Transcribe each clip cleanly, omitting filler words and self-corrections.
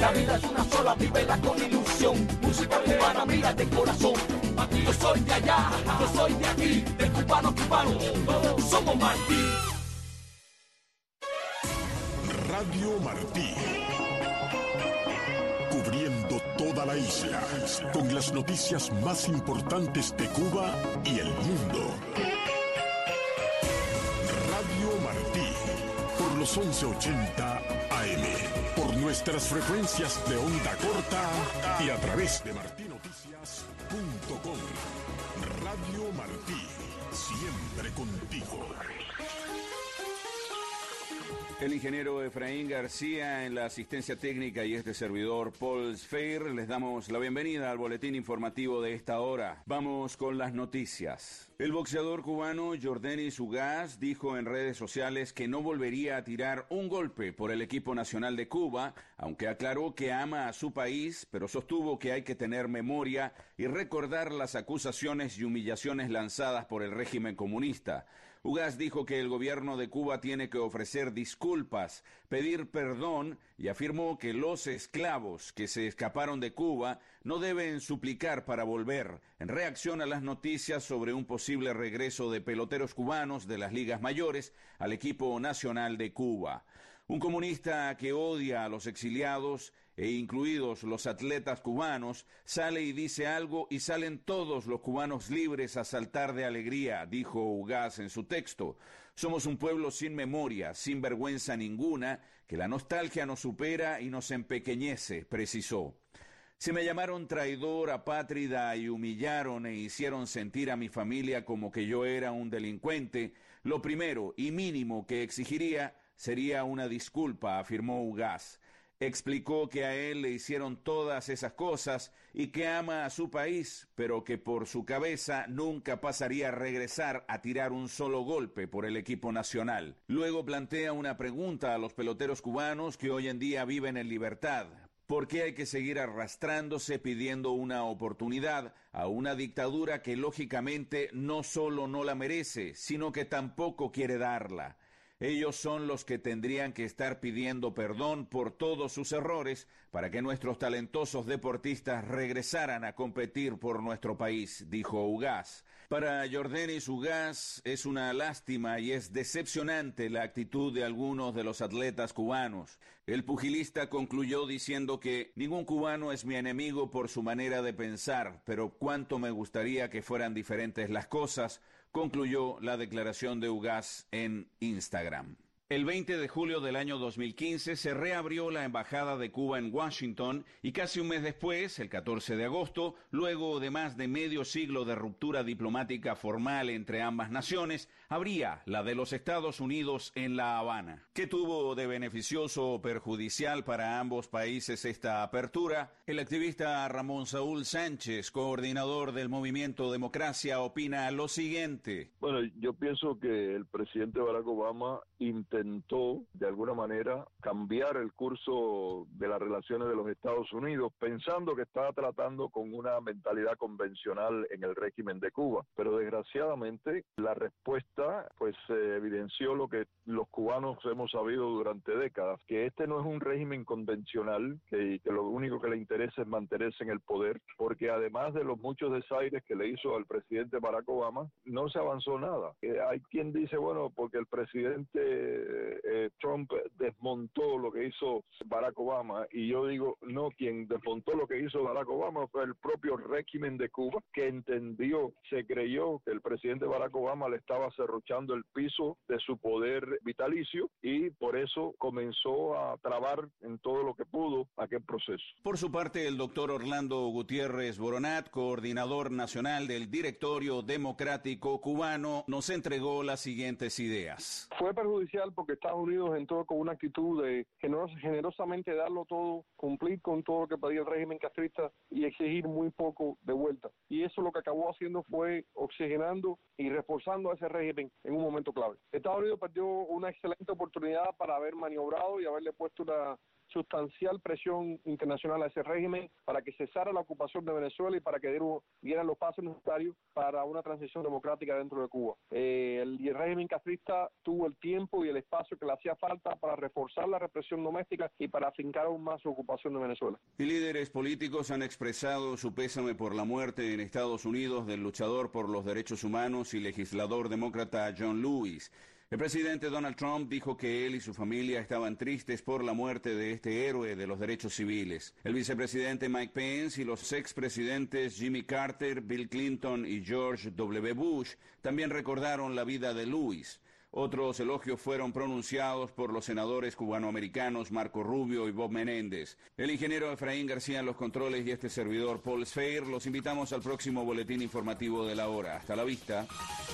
La vida es una sola, vívela con ilusión. Música cubana, mira de corazón. Yo soy de allá, yo soy de aquí, de cubano a cubano, todos somos Martí. Radio Martí, cubriendo toda la isla, con las noticias más importantes de Cuba y el mundo. Radio Martí, por los 1180 AM, por nuestras frecuencias de onda corta y a través de martinoticias.com. Radio Martí, siempre contigo. El ingeniero Efraín García en la asistencia técnica y este servidor Paul Sfeir, les damos la bienvenida al boletín informativo de esta hora. Vamos con las noticias. El boxeador cubano Yordenis Ugas dijo en redes sociales que no volvería a tirar un golpe por el equipo nacional de Cuba, aunque aclaró que ama a su país, pero sostuvo que hay que tener memoria y recordar las acusaciones y humillaciones lanzadas por el régimen comunista. Ugas dijo que el gobierno de Cuba tiene que ofrecer disculpas, pedir perdón y afirmó que los esclavos que se escaparon de Cuba no deben suplicar para volver, en reacción a las noticias sobre un posible regreso de peloteros cubanos de las ligas mayores al equipo nacional de Cuba. Un comunista que odia a los exiliados e incluidos los atletas cubanos, sale y dice algo y salen todos los cubanos libres a saltar de alegría, dijo Ugas en su texto. Somos un pueblo sin memoria, sin vergüenza ninguna, que la nostalgia nos supera y nos empequeñece, precisó. Se me llamaron traidor, apátrida y humillaron e hicieron sentir a mi familia como que yo era un delincuente. Lo primero y mínimo que exigiría sería una disculpa, afirmó Ugas. Explicó que a él le hicieron todas esas cosas y que ama a su país, pero que por su cabeza nunca pasaría a regresar a tirar un solo golpe por el equipo nacional. Luego plantea una pregunta a los peloteros cubanos que hoy en día viven en libertad. ¿Por qué hay que seguir arrastrándose pidiendo una oportunidad a una dictadura que lógicamente no solo no la merece, sino que tampoco quiere darla? Ellos son los que tendrían que estar pidiendo perdón por todos sus errores para que nuestros talentosos deportistas regresaran a competir por nuestro país, dijo Ugas. Para Yordenis Ugas es una lástima y es decepcionante la actitud de algunos de los atletas cubanos. El pugilista concluyó diciendo que ningún cubano es mi enemigo por su manera de pensar, pero cuánto me gustaría que fueran diferentes las cosas, concluyó la declaración de Ugas en Instagram. El 20 de julio del año 2015 se reabrió la embajada de Cuba en Washington y casi un mes después, el 14 de agosto, luego de más de medio siglo de ruptura diplomática formal entre ambas naciones, abría la de los Estados Unidos en La Habana. ¿Qué tuvo de beneficioso o perjudicial para ambos países esta apertura? El activista Ramón Saúl Sánchez, coordinador del Movimiento Democracia, opina lo siguiente. Bueno, yo pienso que el presidente Barack Obama intentó de alguna manera cambiar el curso de las relaciones de los Estados Unidos pensando que estaba tratando con una mentalidad convencional en el régimen de Cuba, pero desgraciadamente la respuesta pues evidenció lo que los cubanos hemos sabido durante décadas, que este no es un régimen convencional, que lo único que le interesa es mantenerse en el poder, porque además de los muchos desaires que le hizo al presidente Barack Obama, no se avanzó nada. Hay quien dice, bueno, porque el presidente Trump desmontó lo que hizo Barack Obama, y yo digo, no, quien desmontó lo que hizo Barack Obama fue el propio régimen de Cuba, que entendió, se creyó que el presidente Barack Obama le estaba serruchando el piso de su poder vitalicio, y por eso comenzó a trabar en todo lo que pudo aquel proceso. Por su parte, el doctor Orlando Gutiérrez Boronat, coordinador nacional del Directorio Democrático Cubano, nos entregó las siguientes ideas. Fue perjudicial porque Estados Unidos entró con una actitud de generosamente darlo todo, cumplir con todo lo que pedía el régimen castrista y exigir muy poco de vuelta. Y eso lo que acabó haciendo fue oxigenando y reforzando a ese régimen en un momento clave. Estados Unidos perdió una excelente oportunidad para haber maniobrado y haberle puesto sustancial presión internacional a ese régimen para que cesara la ocupación de Venezuela y para que dieran los pasos necesarios para una transición democrática dentro de Cuba. El régimen castrista tuvo el tiempo y el espacio que le hacía falta para reforzar la represión doméstica y para afincar aún más su ocupación de Venezuela. Y líderes políticos han expresado su pésame por la muerte en Estados Unidos del luchador por los derechos humanos y legislador demócrata John Lewis. El presidente Donald Trump dijo que él y su familia estaban tristes por la muerte de este héroe de los derechos civiles. El vicepresidente Mike Pence y los expresidentes Jimmy Carter, Bill Clinton y George W. Bush también recordaron la vida de Lewis. Otros elogios fueron pronunciados por los senadores cubanoamericanos Marco Rubio y Bob Menéndez. El ingeniero Efraín García en los controles y este servidor Paul Sfeir. Los invitamos al próximo boletín informativo de la hora. Hasta la vista.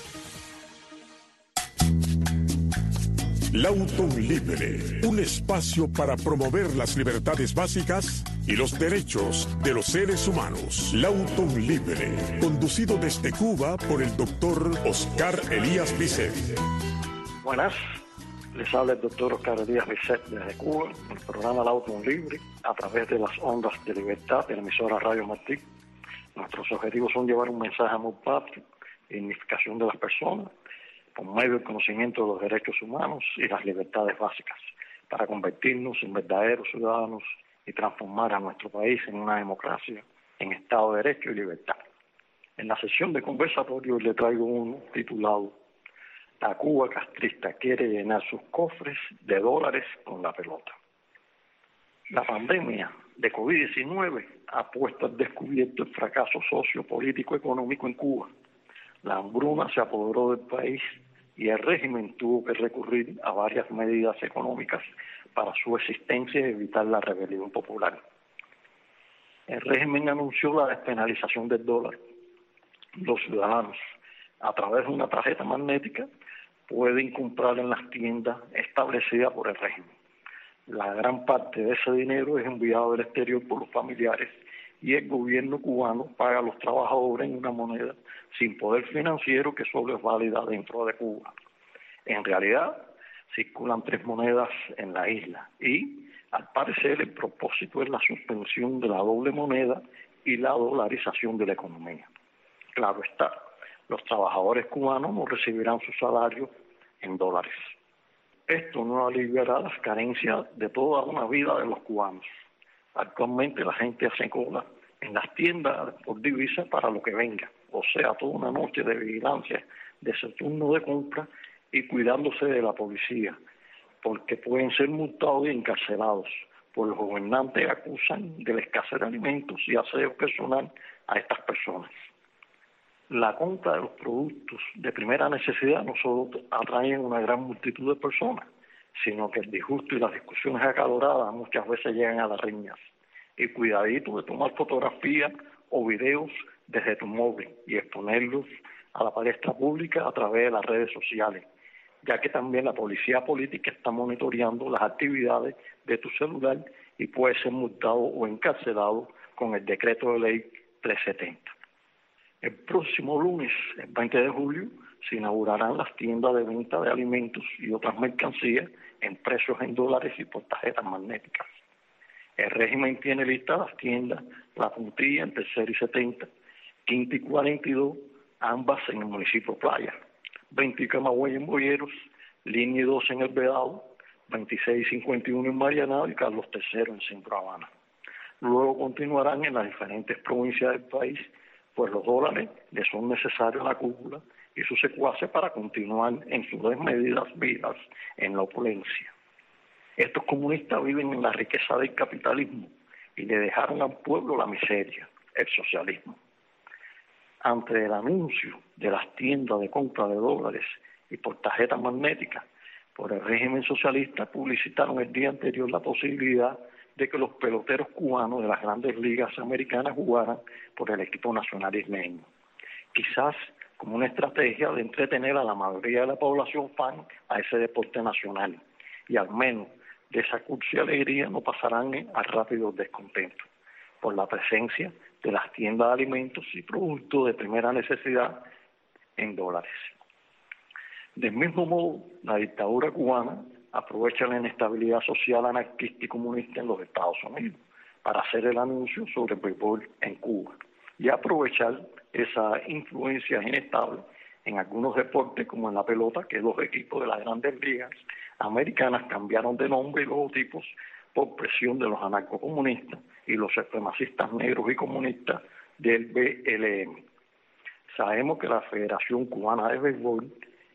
Lauton Libre, un espacio para promover las libertades básicas y los derechos de los seres humanos. Lauton Libre, conducido desde Cuba por el doctor Oscar Elías Bisset. Buenas, les habla el doctor Oscar Elías Bisset desde Cuba, en el programa Lauton Libre, a través de las ondas de libertad de la emisora Radio Martí. Nuestros objetivos son llevar un mensaje muy patrio, dignificación de las personas, por medio del conocimiento de los derechos humanos y las libertades básicas, para convertirnos en verdaderos ciudadanos y transformar a nuestro país en una democracia, en Estado de Derecho y libertad. En la sesión de conversatorio le traigo uno titulado "La Cuba castrista quiere llenar sus cofres de dólares con la pelota". La pandemia de COVID-19 ha puesto al descubierto el fracaso sociopolítico-económico en Cuba. La hambruna se apoderó del país y el régimen tuvo que recurrir a varias medidas económicas para su existencia y evitar la rebelión popular. El régimen anunció la despenalización del dólar. Los ciudadanos, a través de una tarjeta magnética, pueden comprar en las tiendas establecidas por el régimen. La gran parte de ese dinero es enviado del exterior por los familiares y el gobierno cubano paga a los trabajadores en una moneda sin poder financiero que solo es válida dentro de Cuba. En realidad, circulan 3 monedas en la isla y, al parecer, el propósito es la suspensión de la doble moneda y la dolarización de la economía. Claro está, los trabajadores cubanos no recibirán su salario en dólares. Esto no aliviará las carencias de toda una vida de los cubanos. Actualmente la gente hace cola en las tiendas por divisa para lo que venga, o sea, toda una noche de vigilancia de ese turno de compra y cuidándose de la policía, porque pueden ser multados y encarcelados, pues los gobernantes acusan de la escasez de alimentos y aseo personal a estas personas. La compra de los productos de primera necesidad no solo atraen una gran multitud de personas, sino que el disgusto y las discusiones acaloradas muchas veces llegan a las riñas. Y cuidadito de tomar fotografías o videos desde tu móvil y exponerlos a la palestra pública a través de las redes sociales, ya que también la policía política está monitoreando las actividades de tu celular y puede ser multado o encarcelado con el decreto de ley 370. El próximo lunes, el 20 de julio, se inaugurarán las tiendas de venta de alimentos y otras mercancías en precios en dólares y por tarjetas magnéticas. El régimen tiene listas las tiendas La Puntilla en Tercera y 70, Quinta y 42, ambas en el municipio Playa, 20 y Camagüey en Boyeros, Línea 12 en El Vedado, 26 y 51 en Marianao y Carlos III en Centro Habana. Luego continuarán en las diferentes provincias del país, pues los dólares le son necesarios a la cúpula y sus secuaces para continuar en sus desmedidas vidas en la opulencia. Estos comunistas viven en la riqueza del capitalismo y le dejaron al pueblo la miseria, el socialismo. Ante el anuncio de las tiendas de compra de dólares y por tarjetas magnéticas, por el régimen socialista publicitaron el día anterior la posibilidad de que los peloteros cubanos de las grandes ligas americanas jugaran por el equipo nacional isleño. Quizás como una estrategia de entretener a la mayoría de la población fan a ese deporte nacional, y al menos de esa cursi alegría no pasarán al rápido descontento por la presencia de las tiendas de alimentos y productos de primera necesidad en dólares. Del mismo modo, la dictadura cubana aprovecha la inestabilidad social anarquista y comunista en los Estados Unidos para hacer el anuncio sobre el béisbol en Cuba y aprovechar esa influencia inestable en algunos deportes como en la pelota, que los equipos de las grandes ligas americanas cambiaron de nombre y logotipos por presión de los anarcocomunistas y los supremacistas negros y comunistas del BLM. Sabemos que la Federación Cubana de Béisbol,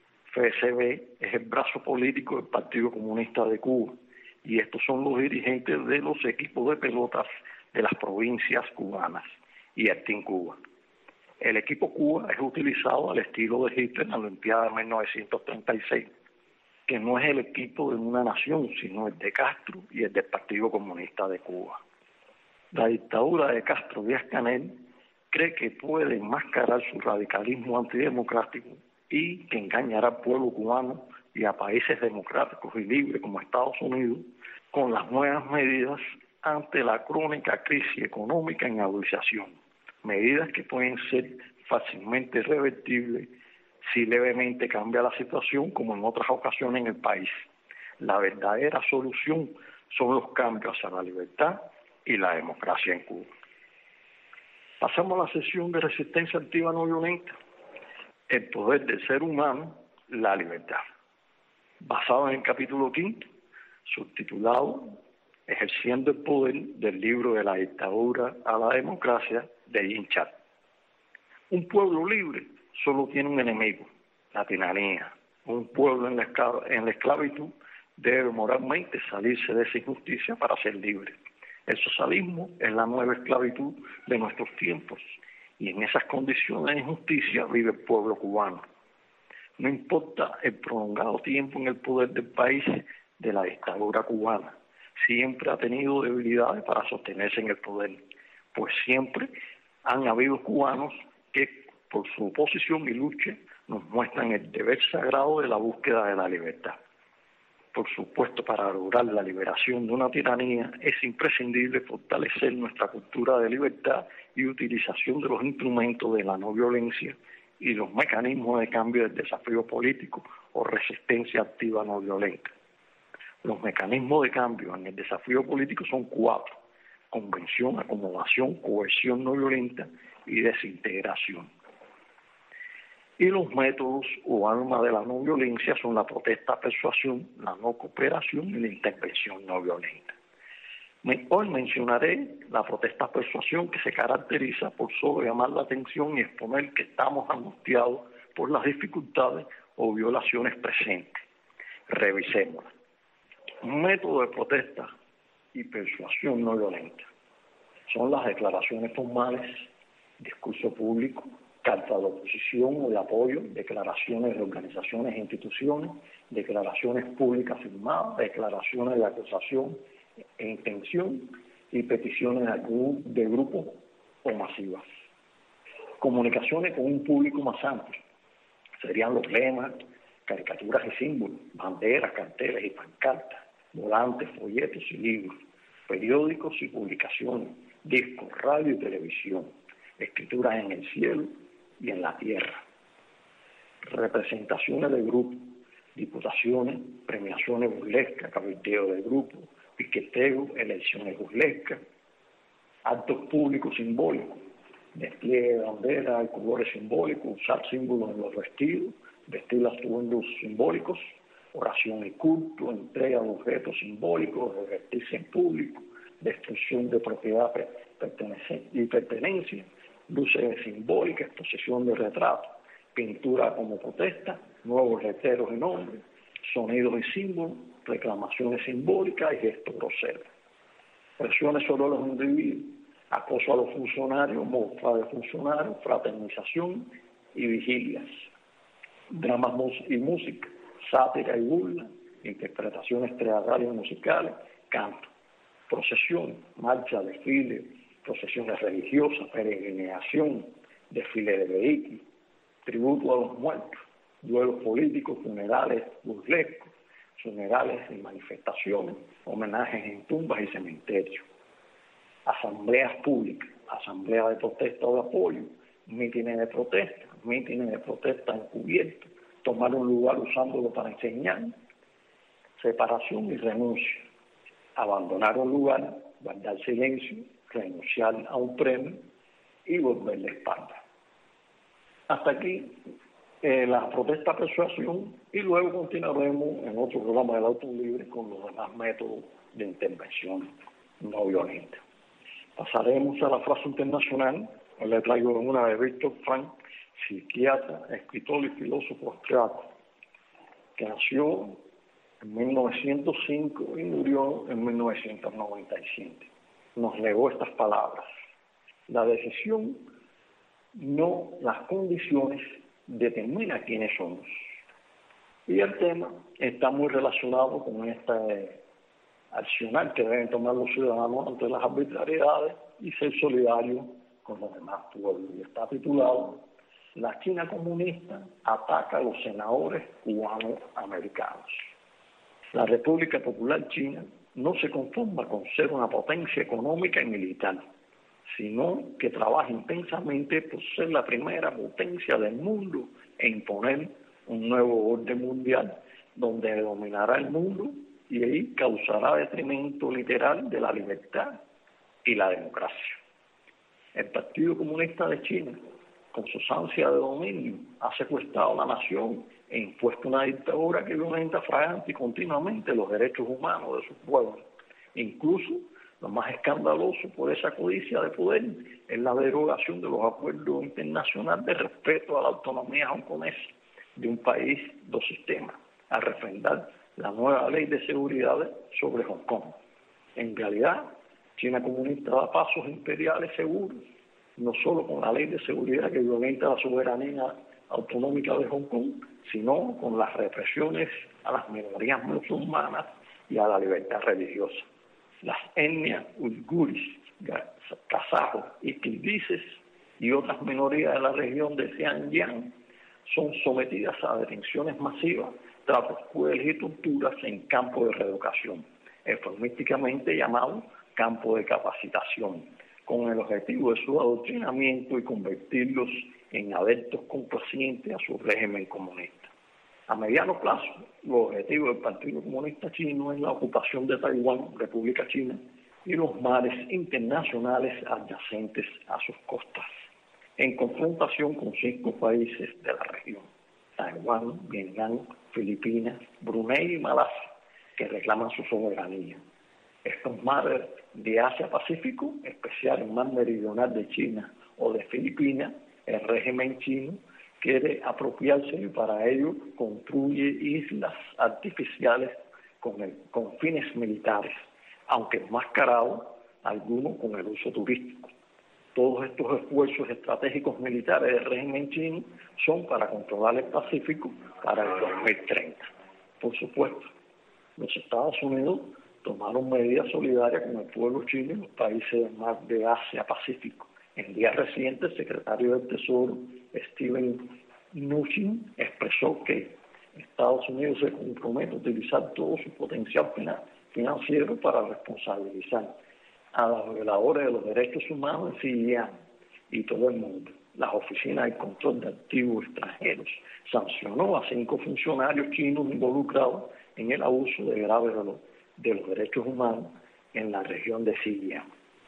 FCB, es el brazo político del Partido Comunista de Cuba y estos son los dirigentes de los equipos de pelotas de las provincias cubanas y el Team Cuba. El equipo Cuba es utilizado al estilo de Hitler en la Olimpiada de 1936, que no es el equipo de una nación, sino el de Castro y el del Partido Comunista de Cuba. La dictadura de Castro Díaz-Canel cree que puede enmascarar su radicalismo antidemocrático y que engañará al pueblo cubano y a países democráticos y libres como Estados Unidos con las nuevas medidas ante la crónica crisis económica en agudización. Medidas que pueden ser fácilmente revertibles si levemente cambia la situación, como en otras ocasiones en el país. La verdadera solución son los cambios hacia la libertad y la democracia en Cuba. Pasamos a la sesión de resistencia activa no violenta. El poder del ser humano, la libertad. Basado en el capítulo 5, subtitulado Ejerciendo el poder del libro de la dictadura a la democracia de Jim Chat. Un pueblo libre solo tiene un enemigo, la tiranía. Un pueblo en la esclavitud debe moralmente salirse de esa injusticia para ser libre. El socialismo es la nueva esclavitud de nuestros tiempos y en esas condiciones de injusticia vive el pueblo cubano. No importa el prolongado tiempo en el poder del país de la dictadura cubana, siempre ha tenido debilidades para sostenerse en el poder, pues siempre han habido cubanos que por su oposición y lucha nos muestran el deber sagrado de la búsqueda de la libertad. Por supuesto, para lograr la liberación de una tiranía es imprescindible fortalecer nuestra cultura de libertad y utilización de los instrumentos de la no violencia y los mecanismos de cambio del desafío político o resistencia activa no violenta. Los mecanismos de cambio en el desafío político son 4: convención, acomodación, cohesión no violenta y desintegración. Y los métodos o armas de la no violencia son la protesta, persuasión, la no cooperación y la intervención no violenta. Hoy mencionaré la protesta, persuasión, que se caracteriza por solo llamar la atención y exponer que estamos angustiados por las dificultades o violaciones presentes. Revisémosla. Un método de protesta y persuasión no violenta son las declaraciones formales, discurso público, carta de oposición o de apoyo, declaraciones de organizaciones e instituciones, declaraciones públicas firmadas, declaraciones de acusación e intención y peticiones de grupos o masivas. Comunicaciones con un público más amplio serían los lemas, caricaturas y símbolos, banderas, carteles y pancartas, volantes, folletos y libros, periódicos y publicaciones, discos, radio y televisión, escrituras en el cielo y en la tierra, representaciones de grupos, diputaciones, premiaciones burlescas, cabildeo de grupos, piqueteo, elecciones burlescas, actos públicos simbólicos, despliegue de bandera y colores simbólicos, usar símbolos en los vestidos, vestir atuendos simbólicos, oración y culto, entrega de objetos simbólicos, divertirse en público, destrucción de propiedad y pertenencia, luces simbólicas, exposición de retratos, pintura como protesta, nuevos letreros y nombres, sonidos y símbolos, reclamaciones simbólicas y gestos groseros. Presiones sobre los individuos, acoso a los funcionarios, mofra de funcionarios, fraternización y vigilias. Dramas y música, sátira y burla, interpretaciones teatrales y musicales, canto, procesión, marcha, desfile, procesiones religiosas, peregrinación, desfile de vehículos, tributo a los muertos, duelos políticos, funerales burlescos, funerales y manifestaciones, homenajes en tumbas y cementerios, asambleas públicas, asambleas de protesta o de apoyo, mítines de protesta encubiertos, tomar un lugar usándolo para enseñar, separación y renuncia, abandonar un lugar, guardar silencio, renunciar a un premio y volver la espalda. Hasta aquí la protesta persuasión, y luego continuaremos en otro programa del Auto Libre con los demás métodos de intervención no violenta. Pasaremos a la frase internacional. Hoy le traigo una de Víctor Frank, psiquiatra, escritor y filósofo austriaco, que nació en 1905 y murió en 1997. Nos legó estas palabras: la decisión, no las condiciones, determina quiénes somos. Y el tema está muy relacionado con este accionar que deben tomar los ciudadanos ante las arbitrariedades y ser solidarios con los demás pueblos. Y está titulado: la China comunista ataca a los senadores cubanos americanos. La República Popular China no se conforma con ser una potencia económica y militar, sino que trabaja intensamente por ser la primera potencia del mundo e imponer un nuevo orden mundial donde dominará el mundo y ahí causará detrimento literal de la libertad y la democracia. El Partido Comunista de China, con sus ansias de dominio, ha secuestrado la nación e impuesto una dictadura que violenta fragante y continuamente los derechos humanos de sus pueblos. Incluso, lo más escandaloso por esa codicia de poder es la derogación de los acuerdos internacionales de respeto a la autonomía hongkonesa de un país, dos sistemas, a refrendar la nueva ley de seguridad sobre Hong Kong. En realidad, China comunista da pasos imperiales seguros, no solo con la ley de seguridad que violenta la soberanía autonómica de Hong Kong, sino con las represiones a las minorías musulmanas y a la libertad religiosa. Las etnias uiguris, kazajos y kirguises y otras minorías de la región de Xinjiang son sometidas a detenciones masivas, tratos crueles y torturas en campos de reeducación, eufemísticamente llamados campos de capacitación, con el objetivo de su adoctrinamiento y convertirlos en adeptos complacientes a su régimen comunista. A mediano plazo, los objetivos del Partido Comunista Chino es la ocupación de Taiwán, República China, y los mares internacionales adyacentes a sus costas, en confrontación con 5 países de la región: Taiwán, Vietnam, Filipinas, Brunei y Malasia, que reclaman su soberanía. Estos mares de Asia-Pacífico, especial el mar meridional de China o de Filipinas, el régimen chino quiere apropiarse y para ello construye islas artificiales con fines militares, aunque enmascarados algunos con el uso turístico. Todos estos esfuerzos estratégicos militares del régimen chino son para controlar el Pacífico para el 2030. Por supuesto, los Estados Unidos tomaron medidas solidarias con el pueblo chino y los países del mar de Asia-Pacífico. En días recientes, el secretario del Tesoro, Steven Mnuchin, expresó que Estados Unidos se compromete a utilizar todo su potencial financiero para responsabilizar a los violadores de los derechos humanos en Xinjiang y todo el mundo. Las oficinas de control de activos extranjeros sancionó a 5 funcionarios chinos involucrados en el abuso de graves de los derechos humanos en la región de Xinjiang.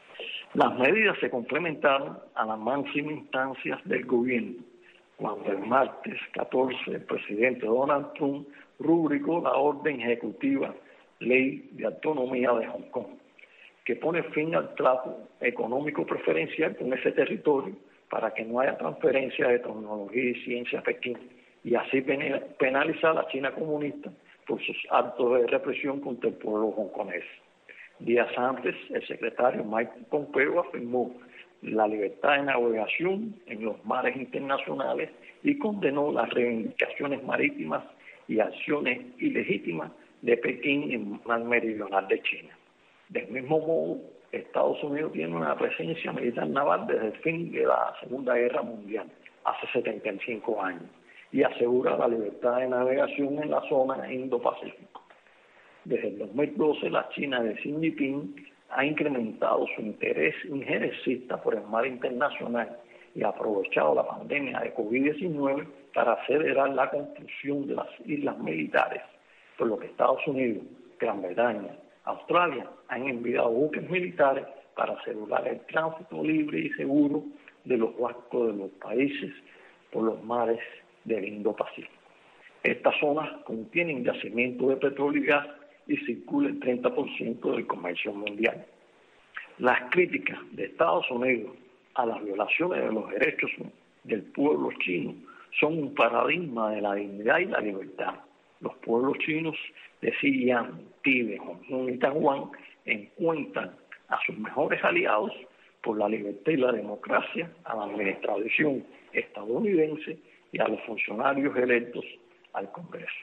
Las medidas se complementaron a las máximas instancias del gobierno, cuando el martes 14 el presidente Donald Trump rubricó la orden ejecutiva Ley de Autonomía de Hong Kong, que pone fin al trato económico preferencial con ese territorio para que no haya transferencia de tecnología y ciencia a Pekín, y así penalizar a la China comunista por sus actos de represión contra el pueblo hongkonés. Días antes, el secretario Mike Pompeo afirmó la libertad de navegación en los mares internacionales y condenó las reivindicaciones marítimas y acciones ilegítimas de Pekín en el mar meridional de China. Del mismo modo, Estados Unidos tiene una presencia militar naval desde el fin de la Segunda Guerra Mundial, hace 75 años, y asegura la libertad de navegación en la zona Indo-Pacífico. Desde el 2012, la China de Xi Jinping ha incrementado su interés injerencista por el mar internacional y ha aprovechado la pandemia de COVID-19 para acelerar la construcción de las islas militares por lo que Estados Unidos, Gran Bretaña, Australia han enviado buques militares para asegurar el tránsito libre y seguro de los barcos de los países por los mares del Indo-Pacífico. Estas zonas contienen yacimientos de petróleo y gas y circula el 30% del comercio mundial. Las críticas de Estados Unidos a las violaciones de los derechos del pueblo chino son un paradigma de la dignidad y la libertad. Los pueblos chinos de Xinjiang, Tíbet, Hong Kong y Taiwán encuentran a sus mejores aliados por la libertad y la democracia, a la administración estadounidense y a los funcionarios electos al Congreso.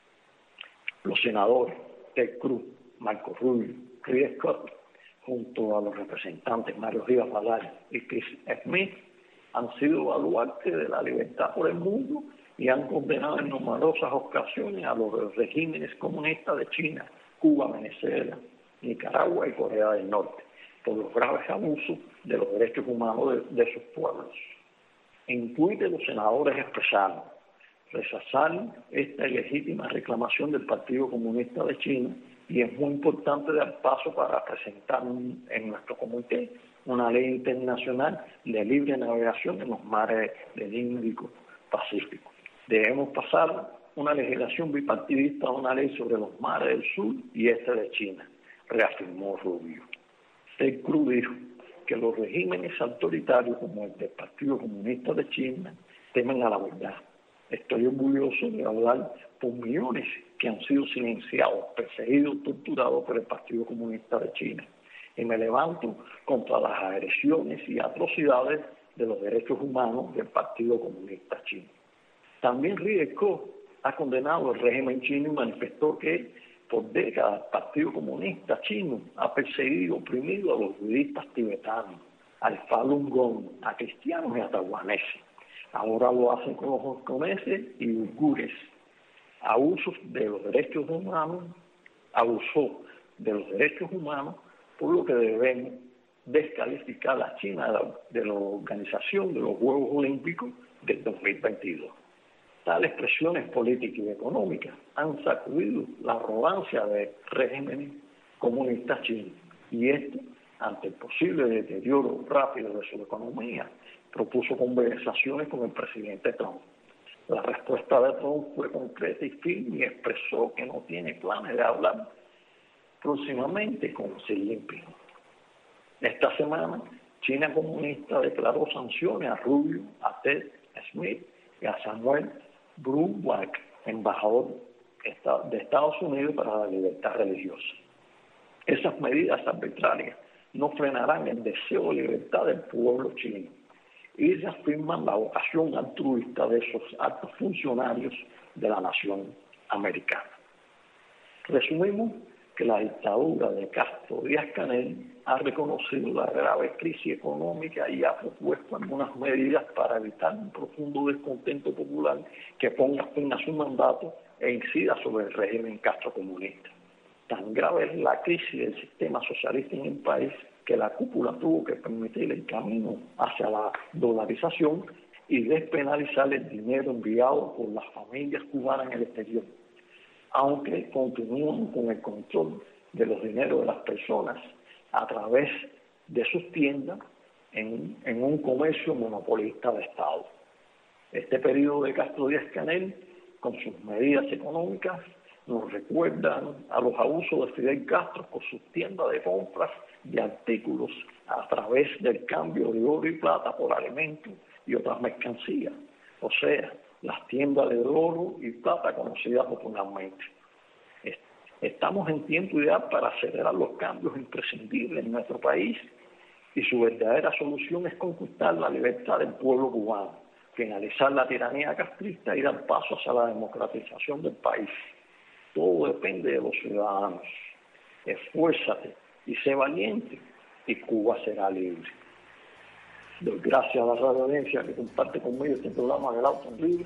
Los senadores Ted Cruz, Marco Rubio, Chris Scott, junto a los representantes Mario Rivas Badal y Chris Smith, han sido baluartes de la libertad por el mundo y han condenado en numerosas ocasiones a los regímenes comunistas de China, Cuba, Venezuela, Nicaragua y Corea del Norte por los graves abusos de los derechos humanos de sus pueblos. En Twitter los senadores expresaron rechazar esta ilegítima reclamación del Partido Comunista de China y es muy importante dar paso para presentar en nuestro comité una ley internacional de libre navegación en los mares del Índico-Pacífico. Debemos pasar una legislación bipartidista a una ley sobre los mares del sur y este de China, reafirmó Rubio. Ted Cruz dijo que los regímenes autoritarios como el del Partido Comunista de China temen a la verdad. Estoy orgulloso de hablar por millones que han sido silenciados, perseguidos, torturados por el Partido Comunista de China. Y me levanto contra las agresiones y atrocidades de los derechos humanos del Partido Comunista Chino. También Riesco ha condenado el régimen chino y manifestó que por décadas el Partido Comunista Chino ha perseguido y oprimido a los budistas tibetanos, al Falun Gong, a cristianos y a taiwaneses. Ahora lo hacen con los hongkoneses y uigures. Abusó de los derechos humanos, por lo que debemos descalificar a China de la organización de los Juegos Olímpicos del 2022. Tales presiones políticas y económicas han sacudido la arrogancia del régimen comunista chino y esto, ante el posible deterioro rápido de su economía, propuso conversaciones con el presidente Trump. La respuesta de Trump fue concreta y firme y expresó que no tiene planes de hablar próximamente con Xi Jinping. Esta semana, China comunista declaró sanciones a Rubio, a Ted Smith y a Samuel Brumback, embajador de Estados Unidos para la libertad religiosa. Esas medidas arbitrarias no frenarán el deseo de libertad del pueblo chino y reafirman la vocación altruista de esos altos funcionarios de la nación americana. Resumimos que la dictadura de Castro Díaz-Canel ha reconocido la grave crisis económica y ha propuesto algunas medidas para evitar un profundo descontento popular que ponga fin a su mandato e incida sobre el régimen castrocomunista. Tan grave es la crisis del sistema socialista en el país que la cúpula tuvo que permitir el camino hacia la dolarización y despenalizar el dinero enviado por las familias cubanas en el exterior, aunque continúan con el control de los dineros de las personas a través de sus tiendas en un comercio monopolista de Estado. Este periodo de Castro Díaz-Canel, con sus medidas económicas, nos recuerdan a los abusos de Fidel Castro con sus tiendas de compras de artículos a través del cambio de oro y plata por alimentos y otras mercancías, o sea, las tiendas de oro y plata conocidas popularmente. Estamos en tiempo ideal para acelerar los cambios imprescindibles en nuestro país y su verdadera solución es conquistar la libertad del pueblo cubano, finalizar la tiranía castrista y dar paso hacia la democratización del país. Todo depende de los ciudadanos. Esfuérzate y sé valiente y Cuba será libre. Doy gracias a la radio audiencia que comparte conmigo este programa del Auto Libre,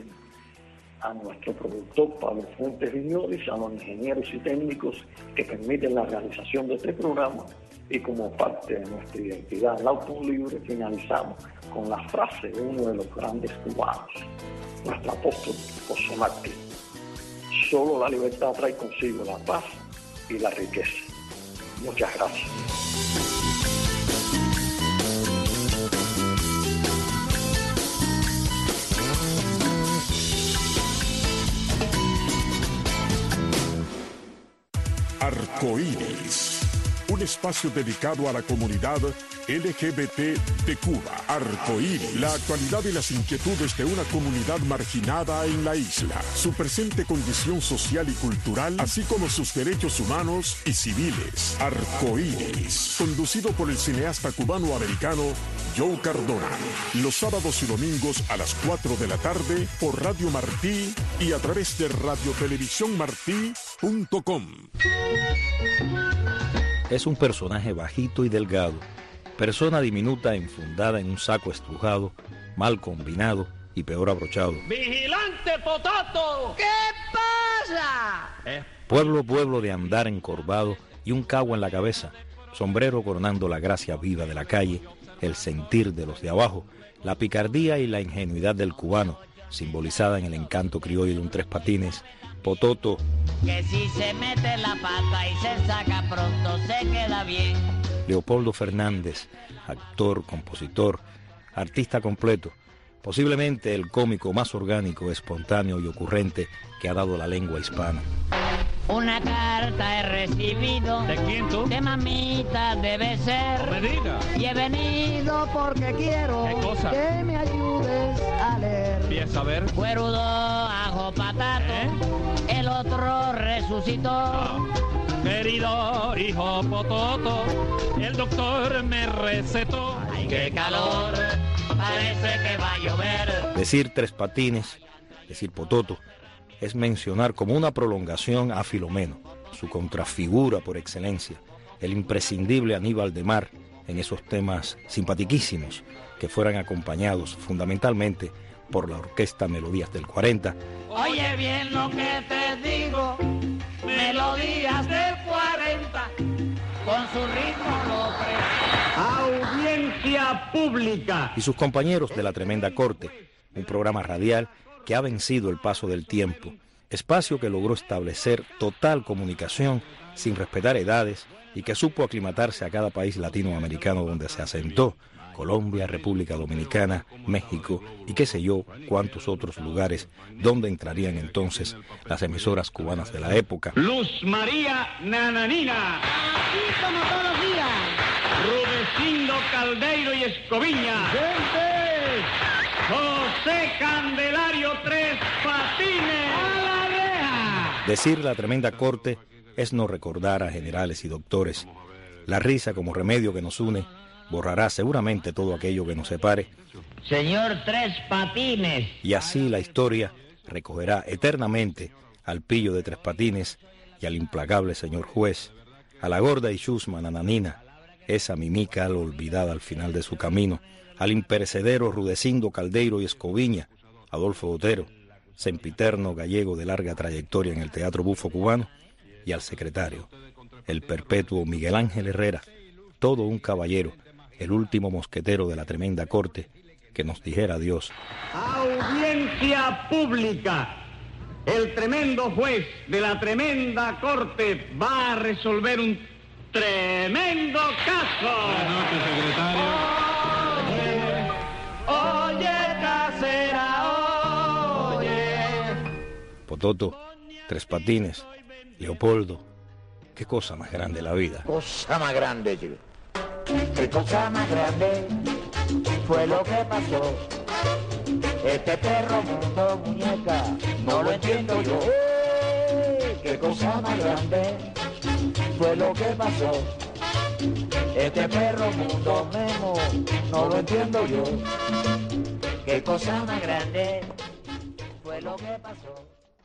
a nuestro productor Pablo Fuentes Viñoles, a los ingenieros y técnicos que permiten la realización de este programa y como parte de nuestra identidad el Auto Libre finalizamos con la frase de uno de los grandes cubanos, nuestro apóstol José Martí: solo la libertad trae consigo la paz y la riqueza. Muchas gracias. Arcoíris, un espacio dedicado a la comunidad LGBT de Cuba. Arcoíris, la actualidad y las inquietudes de una comunidad marginada en la isla, su presente condición social y cultural, así como sus derechos humanos y civiles. Arcoíris, conducido por el cineasta cubano-americano Joe Cardona, los sábados y domingos a las 4 de la tarde por Radio Martí y a través de radiotelevisiónmartí.com. Es un personaje bajito y delgado, persona diminuta enfundada en un saco estrujado, mal combinado y peor abrochado. ¡Vigilante Potato! ¿Qué pasa? Pueblo de andar encorvado y un cabo en la cabeza, sombrero coronando la gracia viva de la calle, el sentir de los de abajo, la picardía y la ingenuidad del cubano, simbolizada en el encanto criollo de un tres patines. Pototo, que si se mete la pata y se saca pronto se queda bien. Leopoldo Fernández, actor, compositor, artista completo, posiblemente el cómico más orgánico, espontáneo y ocurrente que ha dado la lengua hispana. Una carta he recibido. ¿De quién tú? De mamita debe ser. No me digas. Y he venido porque quiero. ¿Qué cosa? Que me ayudes a leer. Empieza a ver. Cuerudo, ajo, patato. El otro resucitó. Querido hijo Pototo, el doctor me recetó. Ay, qué calor, parece que va a llover. Decir tres patines, decir Pototo, es mencionar como una prolongación a Filomeno, su contrafigura por excelencia, el imprescindible Aníbal de Mar en esos temas simpatiquísimos que fueran acompañados fundamentalmente por la orquesta Melodías del 40. Oye bien lo que te digo, Melodías del 40, con su ritmo lo Audiencia pública. Y sus compañeros de La Tremenda Corte, un programa radial que ha vencido el paso del tiempo, espacio que logró establecer total comunicación sin respetar edades y que supo aclimatarse a cada país latinoamericano donde se asentó, Colombia, República Dominicana, México y qué sé yo cuántos otros lugares donde entrarían entonces las emisoras cubanas de la época. Luz María Nananina. Así como todos los días. Rudecindo Caldeiro y Escoviña. ¡Gente! José Candelario Tres Patines. ¡A la reja! Decir La Tremenda Corte es no recordar a generales y doctores. La risa como remedio que nos une borrará seguramente todo aquello que nos separe. Señor Tres Patines. Y así la historia recogerá eternamente al pillo de Tres Patines y al implacable señor juez, a la gorda y chusma Nananina, esa mimica olvidada al final de su camino, al imperecedero Rudecindo Caldeiro y Escoviña, Adolfo Otero, sempiterno gallego de larga trayectoria en el teatro bufo cubano, y al secretario, el perpetuo Miguel Ángel Herrera, todo un caballero, el último mosquetero de La Tremenda Corte, que nos dijera adiós. Audiencia pública. El tremendo juez de La Tremenda Corte va a resolver un tremendo caso. Buenas noches, secretario. Oye, casera, oye. Pototo, Tres Patines, Leopoldo, qué cosa más grande la vida. Cosa más grande, chico. Qué cosa más grande fue lo que pasó. Este perro mundo muñeca, no lo entiendo yo. Qué cosa más grande fue lo que pasó. Este perro mundo memo, no lo entiendo yo. Qué cosa más grande fue lo que pasó.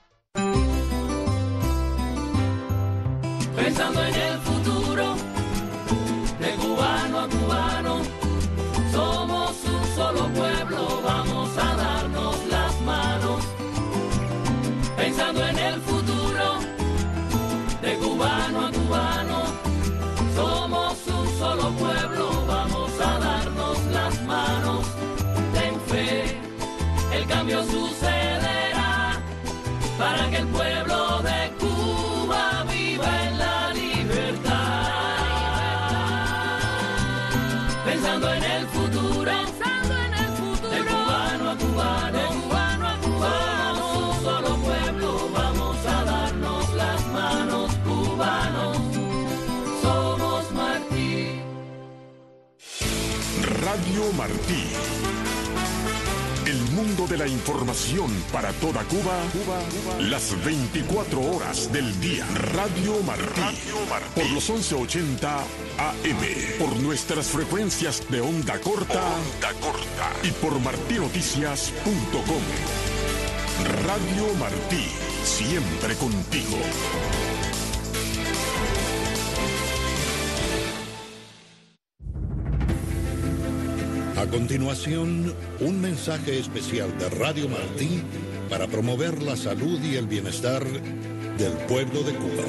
Pensando en el futuro, de cubano a cubano, somos un solo pueblo, vamos a darnos las manos. Pensando en el futuro, de cubano a cubano, somos un solo pueblo, vamos a darnos las manos. Ten fe, el cambio sucederá para que el pueblo pensando en el futuro, de cubano a cubano, somos un solo pueblo, vamos a darnos las manos, cubanos, somos Martí. Radio Martí. El mundo de la información para toda Cuba, las 24 horas del día. Radio Martí. Por los 1180 AM. Por nuestras frecuencias de onda corta. Y por martinoticias.com. Radio Martí. Siempre contigo. A continuación, un mensaje especial de Radio Martí para promover la salud y el bienestar del pueblo de Cuba.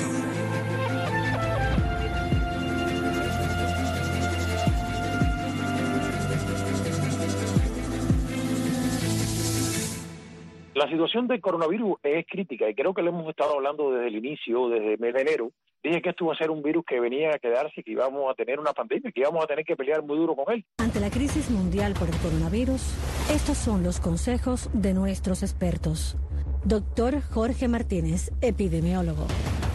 La situación del coronavirus es crítica y creo que lo hemos estado hablando desde el inicio, desde el mes de enero. Dije que esto iba a ser un virus que venía a quedarse, que íbamos a tener una pandemia, que íbamos a tener que pelear muy duro con él. Ante la crisis mundial por el coronavirus, estos son los consejos de nuestros expertos. Doctor Jorge Martínez, epidemiólogo.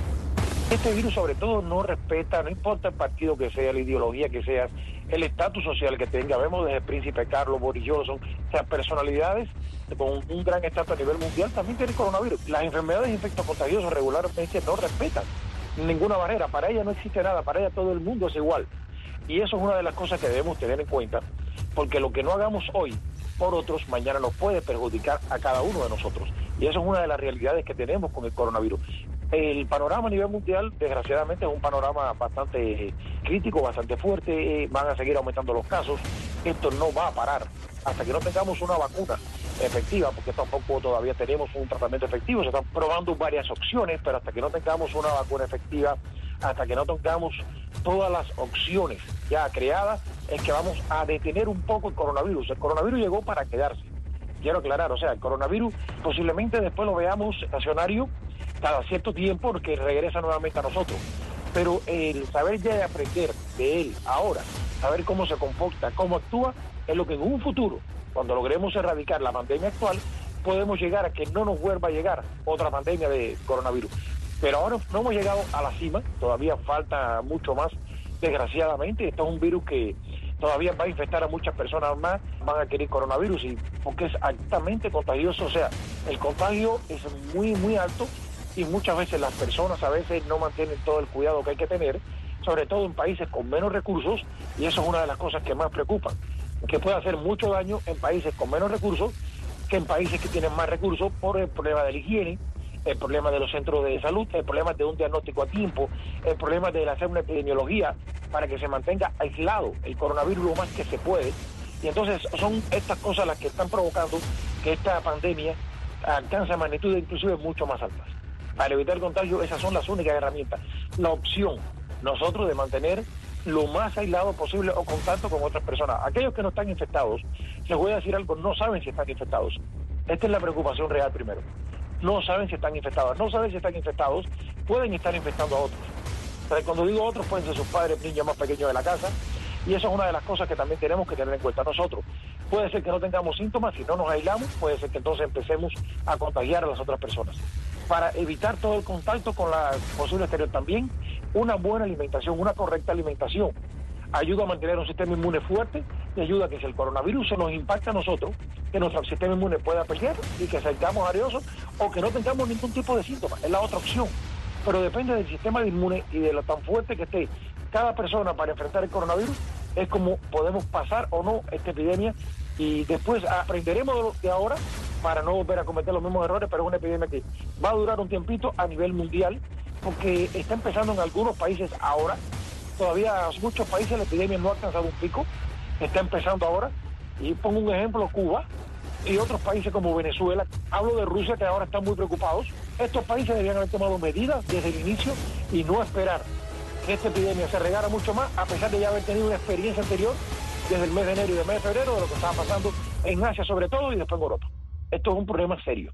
Este virus sobre todo no respeta, no importa el partido que sea, la ideología que sea, el estatus social que tenga. Vemos desde el príncipe Carlos, Boris Johnson, o sea, personalidades con un gran estatus a nivel mundial también tienen coronavirus. Las enfermedades infectocontagiosos regularmente no respetan ninguna barrera, para ella no existe nada, para ella todo el mundo es igual. Y eso es una de las cosas que debemos tener en cuenta, porque lo que no hagamos hoy por otros, mañana nos puede perjudicar a cada uno de nosotros. Y eso es una de las realidades que tenemos con el coronavirus. El panorama a nivel mundial, desgraciadamente, es un panorama bastante crítico, bastante fuerte. Van a seguir aumentando los casos. Esto no va a parar hasta que no tengamos una vacuna efectiva, porque tampoco todavía tenemos un tratamiento efectivo. Se están probando varias opciones, pero hasta que no tengamos una vacuna efectiva, hasta que no tengamos todas las opciones ya creadas, es que vamos a detener un poco el coronavirus. El coronavirus llegó para quedarse. Quiero aclarar, o sea, el coronavirus posiblemente después lo veamos estacionario cada cierto tiempo porque regresa nuevamente a nosotros. Pero el saber ya aprender de él ahora, saber cómo se comporta, cómo actúa, es lo que en un futuro, cuando logremos erradicar la pandemia actual, podemos llegar a que no nos vuelva a llegar otra pandemia de coronavirus. Pero ahora no hemos llegado a la cima, todavía falta mucho más, desgraciadamente. Esto es un virus que todavía va a infectar a muchas personas más, van a adquirir coronavirus, y porque es altamente contagioso, o sea, el contagio es muy, muy alto, y muchas veces las personas a veces no mantienen todo el cuidado que hay que tener, sobre todo en países con menos recursos, y eso es una de las cosas que más preocupan, que puede hacer mucho daño en países con menos recursos que en países que tienen más recursos, por el problema de la higiene, el problema de los centros de salud, el problema de un diagnóstico a tiempo, el problema de hacer una epidemiología para que se mantenga aislado el coronavirus lo más que se puede. Y entonces son estas cosas las que están provocando que esta pandemia alcance magnitudes inclusive mucho más altas. Para evitar el contagio, esas son las únicas herramientas. La opción, nosotros, de mantener lo más aislado posible o contacto con otras personas. Aquellos que no están infectados, les voy a decir algo, no saben si están infectados. Esta es la preocupación real primero. No saben si están infectados. No saben si están infectados, pueden estar infectando a otros. Pero cuando digo otros, pueden ser sus padres, niños más pequeños de la casa. Y eso es una de las cosas que también tenemos que tener en cuenta nosotros. Puede ser que no tengamos síntomas, si no nos aislamos, puede ser que entonces empecemos a contagiar a las otras personas. Para evitar todo el contacto con la posible exterior también, una buena alimentación, una correcta alimentación, ayuda a mantener un sistema inmune fuerte y ayuda a que si el coronavirus se nos impacta a nosotros, que nuestro sistema inmune pueda pelear y que salgamos areosos o que no tengamos ningún tipo de síntomas. Es la otra opción. Pero depende del sistema inmune y de lo tan fuerte que esté cada persona para enfrentar el coronavirus, es como podemos pasar o no esta epidemia, y después aprenderemos de ahora para no volver a cometer los mismos errores, pero es una epidemia que va a durar un tiempito a nivel mundial, porque está empezando en algunos países ahora. Todavía en muchos países la epidemia no ha alcanzado un pico, está empezando ahora, y pongo un ejemplo, Cuba y otros países como Venezuela. Hablo de Rusia, que ahora están muy preocupados. Estos países deberían haber tomado medidas desde el inicio y no esperar que esta epidemia se regara mucho más, a pesar de ya haber tenido una experiencia anterior desde el mes de enero y el mes de febrero de lo que estaba pasando en Asia sobre todo y después en Europa. Esto es un problema serio.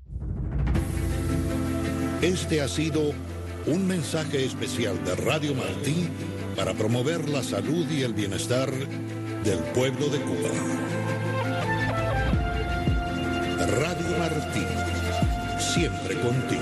Este ha sido un mensaje especial de Radio Martí para promover la salud y el bienestar del pueblo de Cuba. Radio Martí, siempre contigo.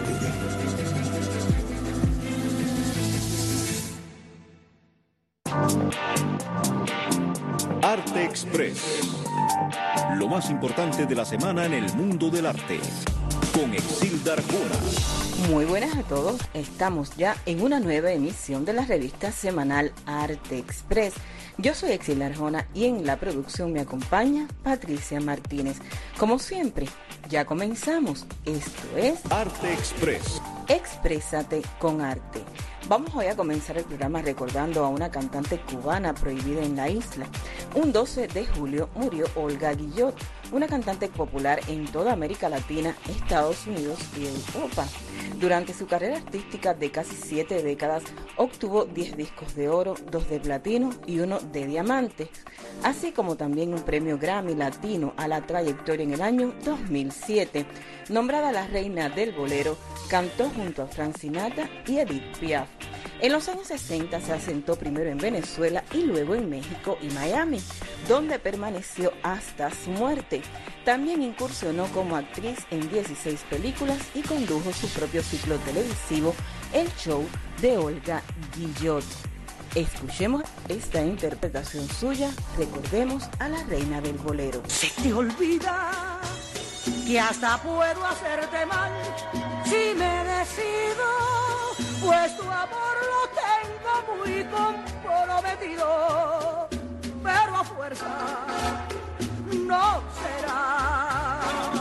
Arte Express. Lo más importante de la semana en el mundo del arte. Con Exilda Arjona. Muy buenas a todos. Estamos ya en una nueva emisión de la revista semanal Arte Express. Yo soy Exilda Arjona y en la producción me acompaña Patricia Martínez. Como siempre, ya comenzamos. Esto es Arte Express. Exprésate con arte. Vamos hoy a comenzar el programa recordando a una cantante cubana prohibida en la isla. Un 12 de julio murió Olga Guillot, una cantante popular en toda América Latina, Estados Unidos y Europa. Durante su carrera artística de casi 7 décadas, obtuvo 10 discos de oro, 2 de platino y 1 de diamante, así como también un premio Grammy Latino a la trayectoria en el año 2007. Nombrada la reina del bolero, cantó junto a Frank Sinatra y Edith Piaf. En los años 60 se asentó primero en Venezuela y luego en México y Miami, donde permaneció hasta su muerte. También incursionó como actriz en 16 películas y condujo su propio ciclo televisivo, El Show de Olga Guillot. Escuchemos esta interpretación suya, recordemos a la reina del bolero. Se te olvida que hasta puedo hacerte mal si me decido, pues tu amor lo tengo muy comprometido, pero a fuerza no será.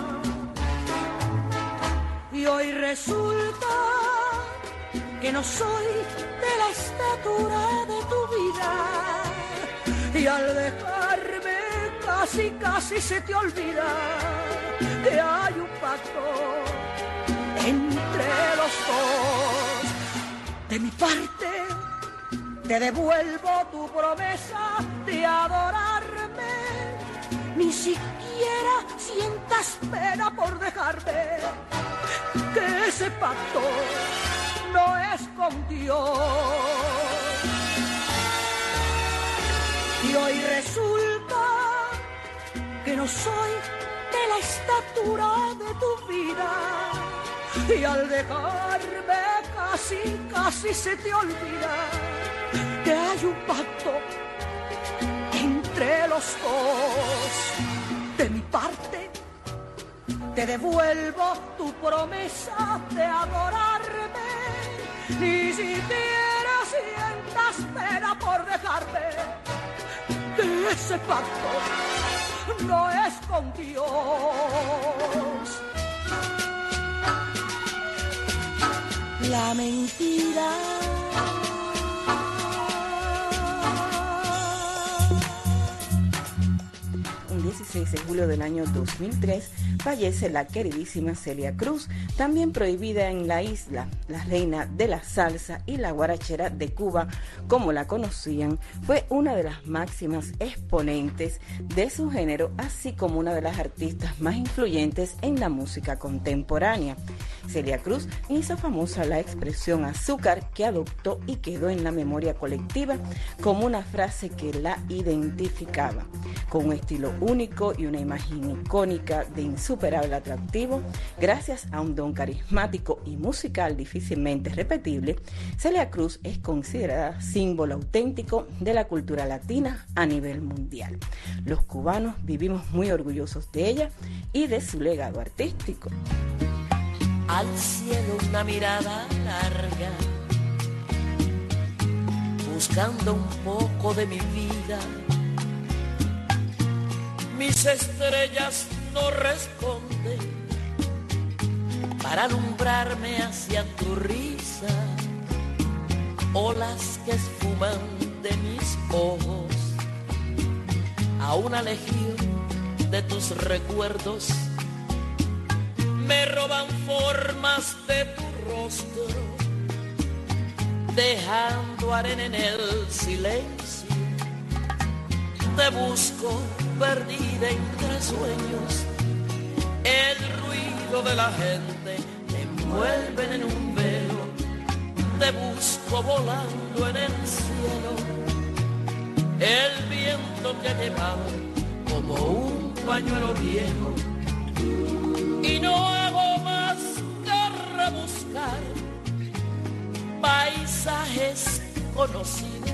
Y hoy resulta que no soy de la estatura de tu vida, y al dejarme casi se te olvida que hay un pacto entre los dos. De mi parte te devuelvo tu promesa de adorarme, ni siquiera sientas pena por dejarme, que ese pacto no es con Dios. Y hoy resulta que no soy de la estatura de tu vida, y al dejarme casi se te olvida que hay un pacto entre los dos. De mi parte te devuelvo tu promesa de adorarme, ni siquiera sientas pena por dejarme, que ese pacto no es con Dios. La mentira un 16 de julio del año 2003 fallece la queridísima Celia Cruz, también prohibida en la isla, la reina de la salsa y la guarachera de Cuba, como la conocían. Fue una de las máximas exponentes de su género, así como una de las artistas más influyentes en la música contemporánea. Celia Cruz hizo famosa la expresión azúcar, que adoptó y quedó en la memoria colectiva como una frase que la identificaba. Con un estilo único y una imagen icónica de insuperable atractivo, gracias a un don carismático y musical difícilmente repetible, Celia Cruz es considerada símbolo auténtico de la cultura latina a nivel mundial. Los cubanos vivimos muy orgullosos de ella y de su legado artístico. Al cielo una mirada larga, buscando un poco de mi vida. Mis estrellas no responden para alumbrarme hacia tu risa, olas que esfuman de mis ojos a una legión de tus recuerdos. Me roban formas de tu rostro, dejando arena en el silencio. Te busco perdida entre sueños, el ruido de la gente me envuelve en un velo. Te busco volando en el cielo, el viento te ha llevado como un pañuelo viejo y no hago más que rebuscar paisajes conocidos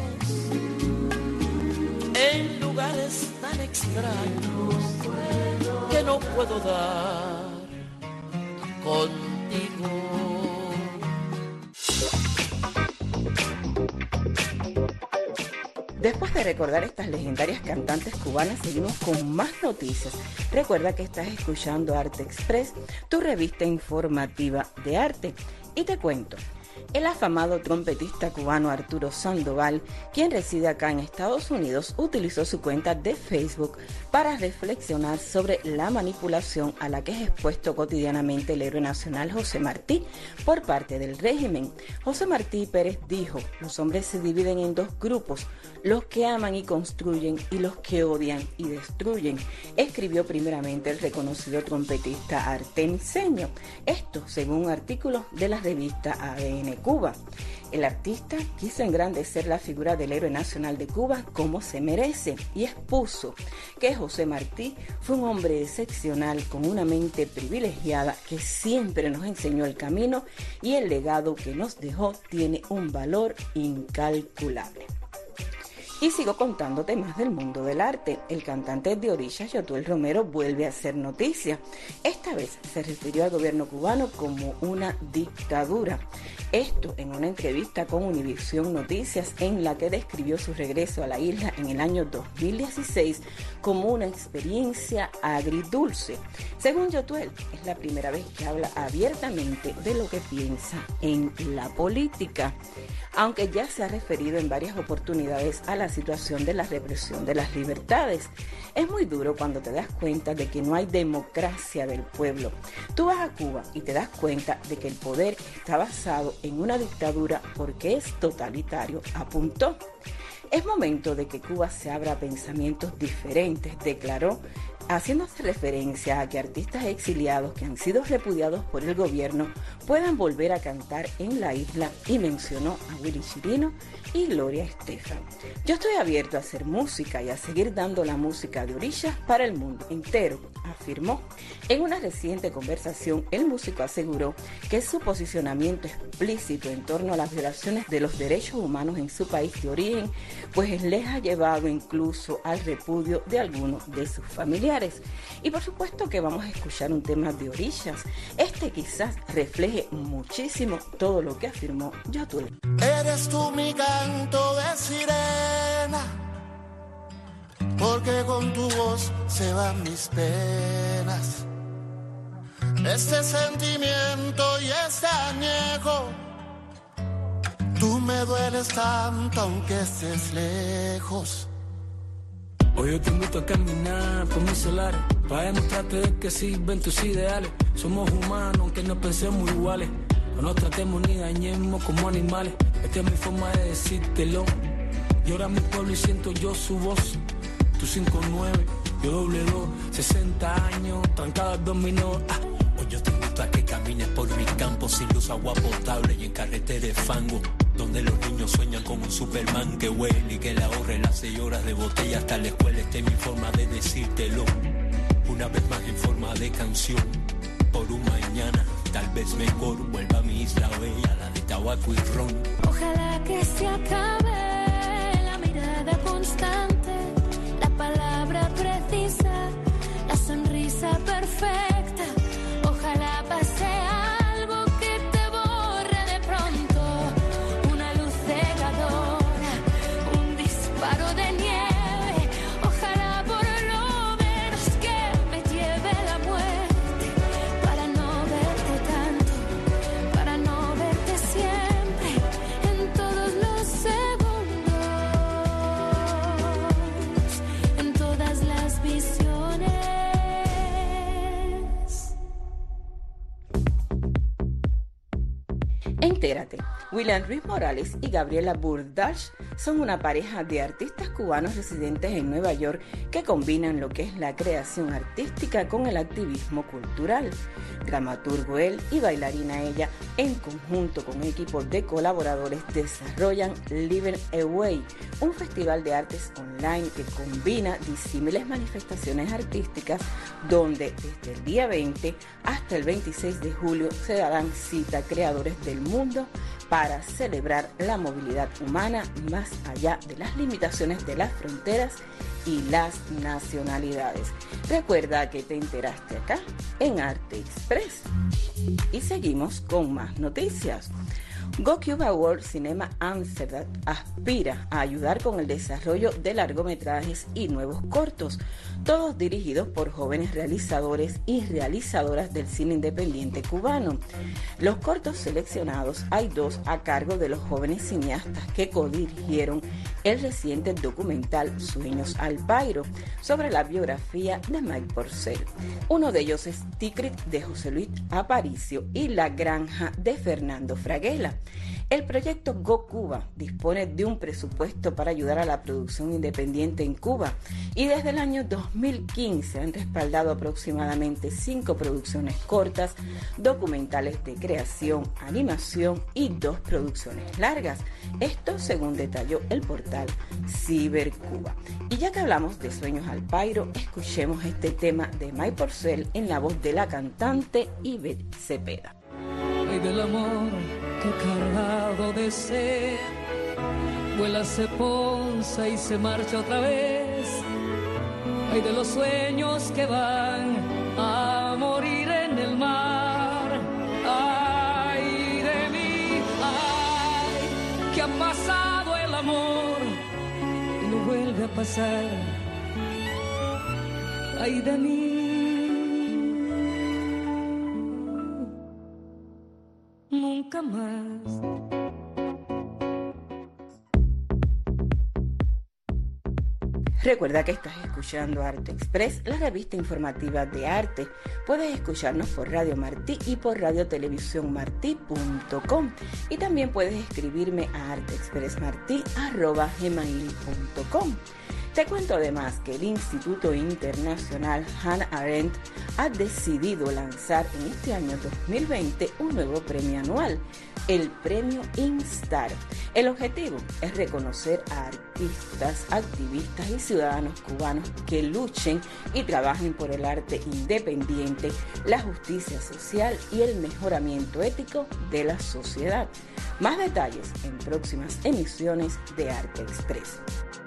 en lugares tan extraños que no puedo dar contigo. Después de recordar estas legendarias cantantes cubanas, seguimos con más noticias. Recuerda que estás escuchando Arte Express, tu revista informativa de arte. Y te cuento, el afamado trompetista cubano Arturo Sandoval, quien reside acá en Estados Unidos, utilizó su cuenta de Facebook para reflexionar sobre la manipulación a la que es expuesto cotidianamente el héroe nacional José Martí por parte del régimen. José Martí Pérez dijo: los hombres se dividen en dos grupos, los que aman y construyen y los que odian y destruyen, escribió primeramente el reconocido trompetista artemiseño. Esto según un artículo de la revista ADN Cuba. El artista quiso engrandecer la figura del héroe nacional de Cuba como se merece y expuso que José Martí fue un hombre excepcional con una mente privilegiada que siempre nos enseñó el camino y el legado que nos dejó tiene un valor incalculable. Y sigo contándote más del mundo del arte. El cantante de orillas, Yotuel Romero, vuelve a hacer noticia. Esta vez se refirió al gobierno cubano como una dictadura. Esto en una entrevista con Univisión Noticias, en la que describió su regreso a la isla en el año 2016 como una experiencia agridulce. Según Yotuel, es la primera vez que habla abiertamente de lo que piensa en la política, aunque ya se ha referido en varias oportunidades a la situación de la represión de las libertades. Es muy duro cuando te das cuenta de que no hay democracia del pueblo. Tú vas a Cuba y te das cuenta de que el poder está basado en una dictadura porque es totalitario, apuntó. Es momento de que Cuba se abra a pensamientos diferentes, declaró, haciéndose referencia a que artistas exiliados que han sido repudiados por el gobierno puedan volver a cantar en la isla, y mencionó a Willy Chirino y Gloria Estefan. Yo estoy abierto a hacer música y a seguir dando la música de orillas para el mundo entero, afirmó. En una reciente conversación, el músico aseguró que su posicionamiento explícito en torno a las violaciones de los derechos humanos en su país de origen, pues les ha llevado incluso al repudio de algunos de sus familiares. Y por supuesto que vamos a escuchar un tema de orillas. Este quizás refleje muchísimo todo lo que afirmó Yotuel. Eres tú mi canto de sirena, porque con tu voz se van mis penas. Este sentimiento y este añejo, tú me dueles tanto aunque estés lejos. Hoy yo te invito a caminar por mis solares, para demostrarte de que sirven tus ideales. Somos humanos aunque no pensemos iguales, no nos tratemos ni dañemos como animales. Esta es mi forma de decírtelo. Llora mi pueblo y siento yo su voz. Tú 5'9", yo doble 2, 60 años, trancado al dominó. Hoy yo te invito a que camines por mi campo sin luz, agua potable y en carretera de fango, donde los niños sueñan con un Superman que huele y que le ahorre las 6 horas de botella hasta la escuela. Esta es mi forma de decírtelo, una vez más en forma de canción. Por un mañana, tal vez mejor, vuelva a mi isla bella, la de tabaco y ron. Ojalá que se acabe la mirada constante, la palabra precisa, la sonrisa perfecta. Ojalá pase algo que te borre de pronto, una luz cegadora, un disparo de nieve. Ojalá por lo menos que me lleve la muerte, para no verte tanto, para no verte siempre, en todos los segundos, en todas las visiones. Entérate, William Ruiz Morales y Gabriela Burdach son una pareja de artistas cubanos residentes en Nueva York que combinan lo que es la creación artística con el activismo cultural. Dramaturgo él y bailarina ella, en conjunto con un equipo de colaboradores, desarrollan Living Away, un festival de artes online que combina disímiles manifestaciones artísticas donde desde el día 20 hasta el 26 de julio se darán cita a creadores del mundo para celebrar la movilidad humana más allá de las limitaciones de las fronteras y las nacionalidades. Recuerda que te enteraste acá en Arte Express. Y seguimos con más noticias. Go Cuba World Cinema Amsterdam aspira a ayudar con el desarrollo de largometrajes y nuevos cortos, todos dirigidos por jóvenes realizadores y realizadoras del cine independiente cubano. Los cortos seleccionados, hay 2 a cargo de los jóvenes cineastas que codirigieron el reciente documental Sueños al Pairo, sobre la biografía de Mike Porcel. Uno de ellos es Ticrit de José Luis Aparicio y La Granja de Fernando Fraguela. El proyecto Go Cuba dispone de un presupuesto para ayudar a la producción independiente en Cuba y desde el año 2015 han respaldado aproximadamente 5 producciones cortas, documentales de creación, animación y 2 producciones largas. Esto según detalló el portal Cibercuba. Y ya que hablamos de Sueños al Pairo, escuchemos este tema de Mike Porcel en la voz de la cantante Ivette Cepeda. Ay, del amor que cargado de sed vuela, se ponza y se marcha otra vez. Ay, de los sueños que van a morir en el mar. Ay, de mí, ay, que ha pasado el amor y no vuelve a pasar. Ay, de mí. Nunca más. Recuerda que estás escuchando Arte Express, la revista informativa de arte. Puedes escucharnos por Radio Martí y por radiotelevisiónmartí.com. Y también puedes escribirme a arteexpressmarti@gmail.com. Te cuento además que el Instituto Internacional Hannah Arendt ha decidido lanzar en este año 2020 un nuevo premio anual, el Premio Instar. El objetivo es reconocer a artistas, activistas y ciudadanos cubanos que luchen y trabajen por el arte independiente, la justicia social y el mejoramiento ético de la sociedad. Más detalles en próximas emisiones de Arte Express.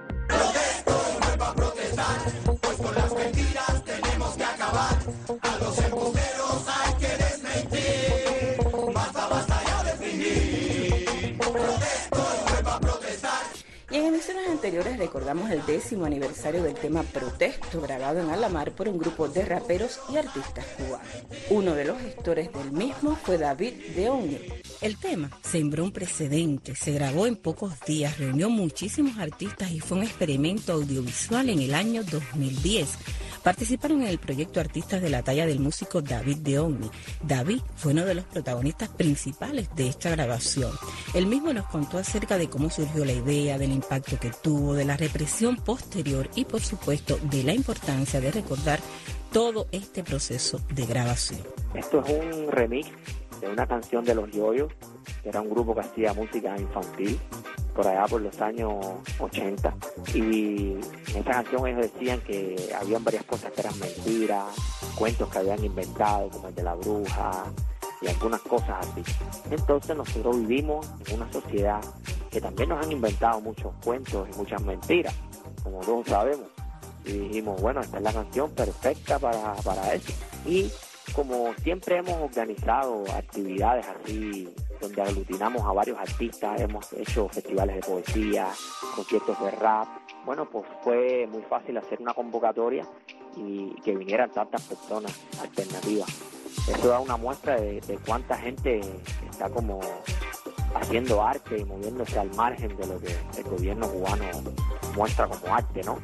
A protestar, pues con las mentiras tenemos que acabar. A los embusteros hay que desmentir. Basta, basta ya de fingir. Protesto y vuelvo a protestar. Y en emisiones anteriores recordamos el 10º aniversario del tema Protesto, grabado en Alamar por un grupo de raperos y artistas cubanos. Uno de los gestores del mismo fue David de Only. El tema sembró un precedente, se grabó en pocos días, reunió muchísimos artistas y fue un experimento audiovisual en el año 2010. Participaron en el proyecto artistas de la talla del músico David de Only. David fue uno de los protagonistas principales de esta grabación. Él mismo nos contó acerca de cómo surgió la idea, del impacto que tuvo, de la represión posterior y, por supuesto, de la importancia de recordar todo este proceso de grabación. Esto es un remix de una canción de Los Yoyos, que era un grupo que hacía música infantil por allá por los años 80, y en esa canción ellos decían que habían varias cosas que eran mentiras, cuentos que habían inventado como el de la bruja y algunas cosas así. Entonces nosotros vivimos en una sociedad que también nos han inventado muchos cuentos y muchas mentiras, como todos sabemos, y dijimos, bueno, esta es la canción perfecta para eso. Y como siempre hemos organizado actividades así, donde aglutinamos a varios artistas, hemos hecho festivales de poesía, conciertos de rap, bueno, pues fue muy fácil hacer una convocatoria y que vinieran tantas personas alternativas. Eso da una muestra de cuánta gente está como haciendo arte y moviéndose al margen de lo que el gobierno cubano muestra como arte, ¿no?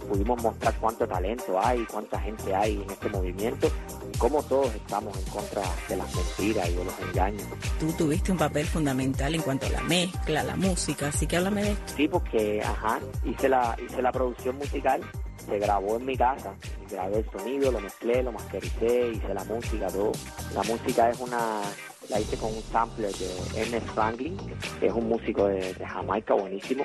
pudimos mostrar cuánto talento hay, cuánta gente hay en este movimiento, cómo todos estamos en contra de las mentiras y de los engaños. Tú tuviste un papel fundamental en cuanto a la mezcla, la música, así que háblame de esto. Sí, porque hice la producción musical, se grabó en mi casa, grabé el sonido, lo mezclé, lo mastericé, hice la música, todo. La música la hice con un sampler de Ernest Franklin, que es un músico de Jamaica buenísimo,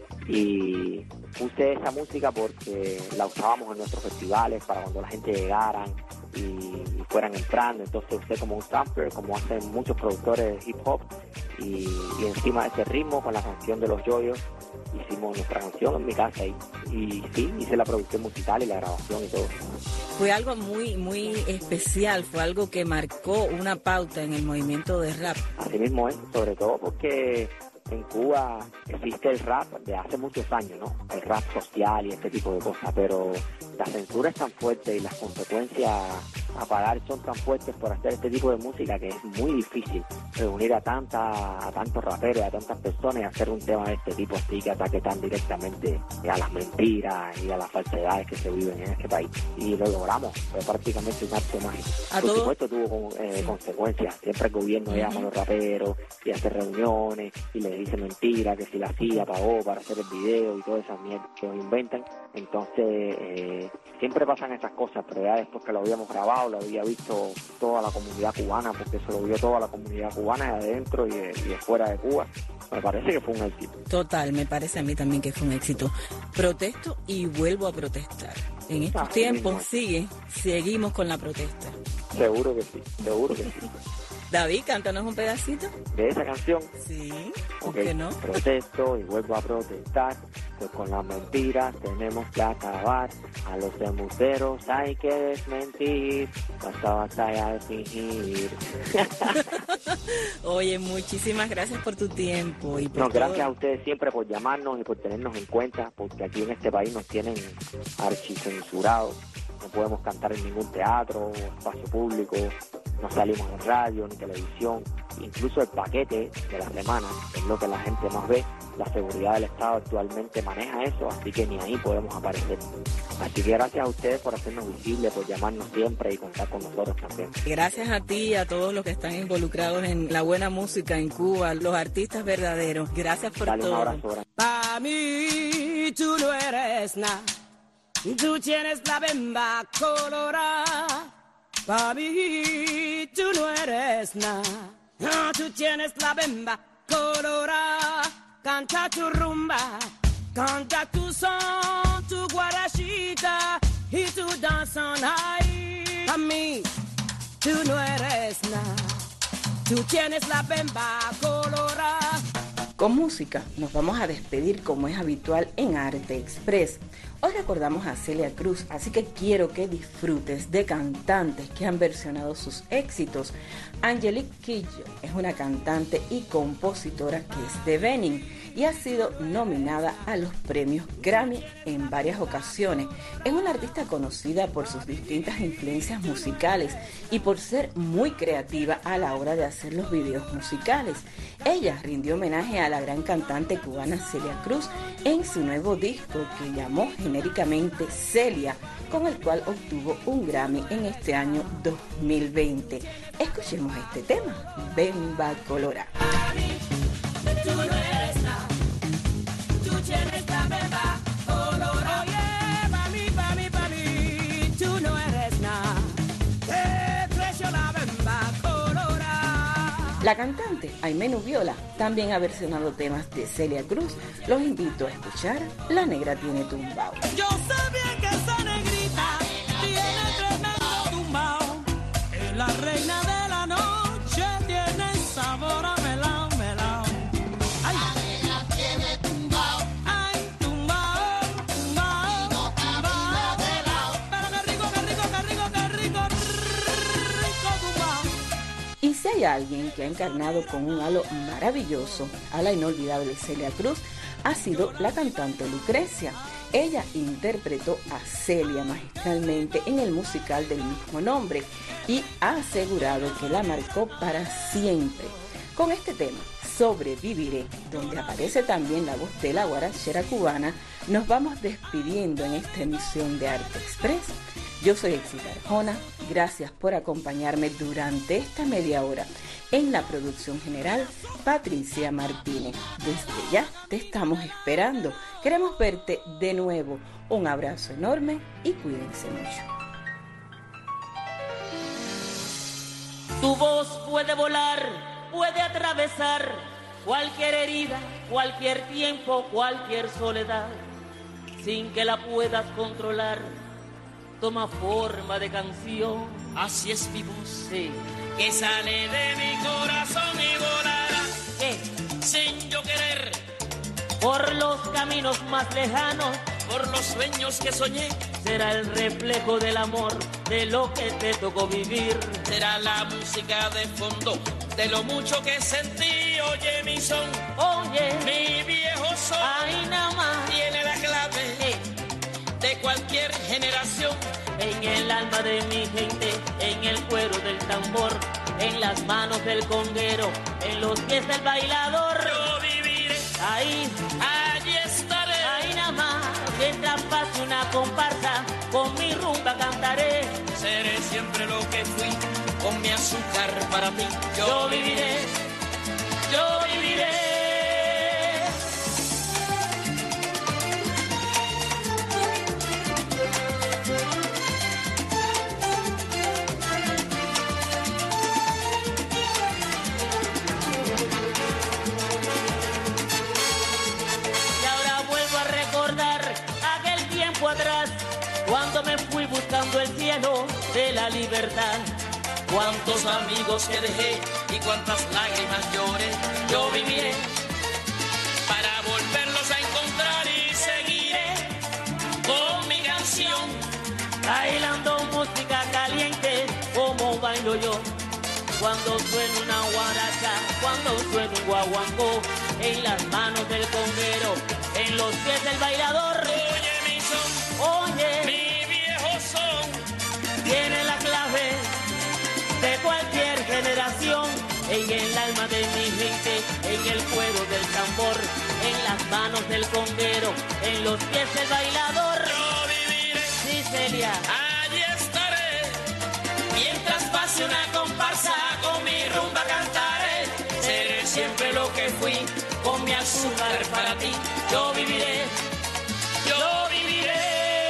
y usé esa música porque la usábamos en nuestros festivales para cuando la gente llegara y fueran entrando. Entonces usé como un sampler, como hacen muchos productores de hip hop, y encima de ese ritmo, con la canción de Los Yoyos, hicimos nuestra canción en mi casa y sí, hice la producción musical y la grabación y todo. Fue algo muy, muy especial, fue algo que marcó una pauta en el movimiento de rap. Así mismo es, sobre todo porque en Cuba existe el rap de hace muchos años, ¿no? El rap social y este tipo de cosas, pero la censura es tan fuerte y las consecuencias a pagar son tan fuertes por hacer este tipo de música que es muy difícil reunir a tantos raperos, a tantas personas y hacer un tema de este tipo así que ataque tan directamente a las mentiras y a las falsedades que se viven en este país. Y lo logramos, fue prácticamente un acto mágico. Por supuesto tuvo consecuencias, siempre el gobierno llama a los raperos y hace reuniones y les dice mentiras, que si la CIA pagó para hacer el video y toda esa mierda que inventan. Entonces siempre pasan esas cosas, pero ya después que lo habíamos grabado, lo había visto toda la comunidad cubana, porque eso lo vio toda la comunidad cubana de adentro y de fuera de Cuba. Me parece que fue un éxito. Total, me parece a mí también que fue un éxito. Protesto y vuelvo a protestar. En estos tiempos seguimos con la protesta. Seguro que sí, seguro que sí. David, cántanos un pedacito. ¿De esa canción? Sí, ¿por qué no? Protesto y vuelvo a protestar, pues con las mentiras tenemos que acabar. A los embusteros hay que desmentir, basta batalla de fingir. Oye, muchísimas gracias por tu tiempo. Y por gracias a ustedes siempre por llamarnos y por tenernos en cuenta, porque aquí en este país nos tienen archicensurados. No podemos cantar en ningún teatro o espacio público, no salimos en radio ni televisión, incluso el paquete de la semana, que es lo que la gente más ve, la seguridad del Estado actualmente maneja eso, así que ni ahí podemos aparecer. Así que gracias a ustedes por hacernos visibles, por llamarnos siempre y contar con nosotros también. Gracias a ti y a todos los que están involucrados en la buena música en Cuba, los artistas verdaderos. Gracias por todo. Un abrazo. Para mí tú no eres nada. Tú tienes la bemba colorada, para mí tú no eres nada. Tú tienes la bemba colorada, canta tu rumba, canta tu son, tu guarachita y tu danzón ahí. Para mí tú no eres nada, tú tienes la bemba colorada. Con música nos vamos a despedir como es habitual en Arte Express. Hoy recordamos a Celia Cruz, así que quiero que disfrutes de cantantes que han versionado sus éxitos. Angelique Kidjo es una cantante y compositora que es de Benin y ha sido nominada a los premios Grammy en varias ocasiones. Es una artista conocida por sus distintas influencias musicales y por ser muy creativa a la hora de hacer los videos musicales. Ella rindió homenaje a la gran cantante cubana Celia Cruz en su nuevo disco que llamó genéricamente Celia, con el cual obtuvo un Grammy en este año 2020. Escuchemos este tema, Bemba Colorada. Tú no eres nada, tú tienes la bemba colorada. Oye, pa' mí, tú no eres nada, te precio la bemba colorada. La cantante Aimee Nubiola también ha versionado temas de Celia Cruz. Los invito a escuchar La Negra Tiene Tumbao. Yo sabía que esa negrita tiene tremendo tumbao, es la reina de la noche, tiene sabor a melao, melao. Ay, la negra tiene tumbao, ay, tumbao, tumbao, no tumbao de lado. Pero qué rico, qué rico, qué rico, qué rico, rico tumbao. Y si hay alguien que ha encarnado con un halo maravilloso a la inolvidable Celia Cruz, ha sido la cantante Lucrecia. Ella interpretó a Celia magistralmente en el musical del mismo nombre y ha asegurado que la marcó para siempre. Con este tema, Sobreviviré, donde aparece también la voz de la guarachera cubana, nos vamos despidiendo en esta emisión de Arte Express. Yo soy Exita Arjona, gracias por acompañarme durante esta media hora. En la producción general, Patricia Martínez. Desde ya te estamos esperando. Queremos verte de nuevo. Un abrazo enorme y cuídense mucho. Tu voz puede volar, puede atravesar cualquier herida, cualquier tiempo, cualquier soledad, sin que la puedas controlar. Toma forma de canción. Así es mi voz, sí, que sale de mi corazón y volará, sin yo querer, por los caminos más lejanos, por los sueños que soñé. Será el reflejo del amor, de lo que te tocó vivir. Será la música de fondo, de lo mucho que sentí. Oye mi son, oye mi viejo son, ahí nada más tiene la clave de cualquier generación. En el alma de mi gente, en el cuero del tambor, en las manos del conguero, en los pies del bailador. Yo viviré, ahí, allí estaré, ahí nada más. Mientras pase una comparsa, con mi rumba cantaré. Seré siempre lo que fui, con mi azúcar para ti. Yo viviré, yo viviré. Atrás, cuando me fui buscando el cielo de la libertad, cuántos amigos que dejé y cuántas lágrimas lloré. Yo viviré para volverlos a encontrar y seguiré con mi canción, bailando música caliente como bailo yo. Cuando suena una guaracha, cuando suena un guaguancó, en las manos del conguero, en los pies del bailador. Oye, mi viejo son, tiene la clave de cualquier generación. En el alma de mi gente, en el cuero del tambor, en las manos del conguero, en los pies del bailador. Yo viviré, sí, Celia, allí estaré. Mientras pase una comparsa, con mi rumba cantaré. Seré siempre lo que fui, con mi azúcar para ti. Yo viviré, yo viviré.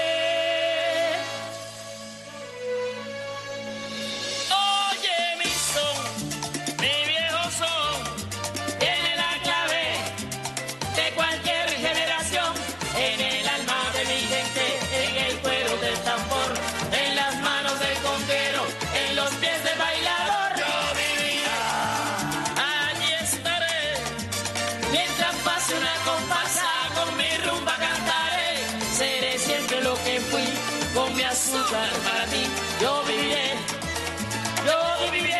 Con mi azúcar para ti, yo viviré, yo viviré.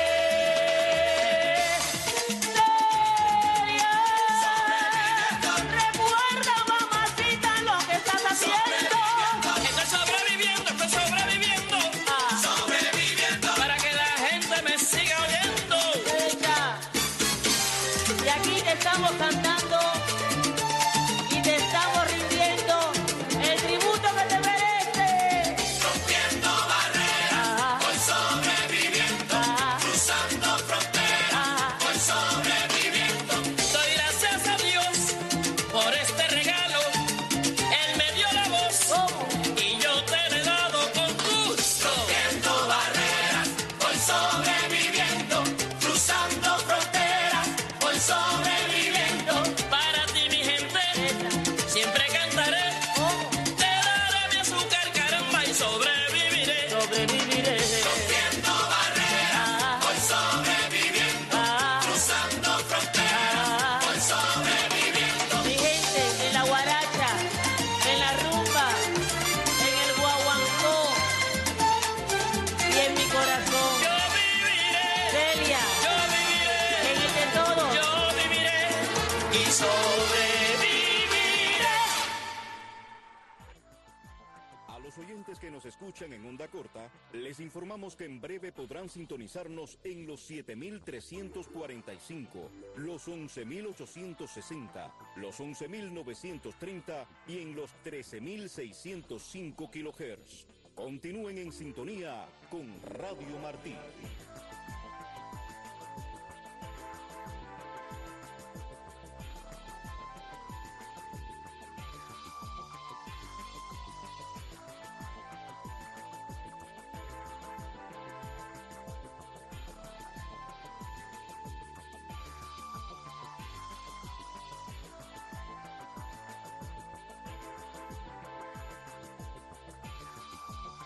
Recuerda, mamacita, lo que estás haciendo. Estoy sobreviviendo, sobreviviendo, para que la gente me siga oyendo. Y aquí te estamos cantando y te estamos rindiendo el tributo que te merece. Rompiendo barreras, voy sobreviviendo, cruzando fronteras, voy sobreviviendo. Doy gracias a Dios por este regalo. Él me dio la voz y yo te le he dado con gusto. Rompiendo barreras, voy sobreviviendo, cruzando fronteras, voy sobreviviendo. Para ti, mi gente, siempre cantaré. Te daré mi azúcar, caramba, y sobreviviré. Sobreviviré. Rompiendo barreras, voy sobreviviendo, cruzando fronteras, voy sobreviviendo. Mi gente, en la guaracha, en la rumba, en el guaguancó y en mi corazón. Yo viviré, Celia, yo viviré, en el de todo. yo viviré y sobreviviré. A los oyentes oyentes que nos escuchan en onda corta, les informamos que en breve podrán sintonizarnos en los 7.345, los 11.860, los 11.930 y en los 13.605 kHz. Continúen en sintonía con Radio Martí.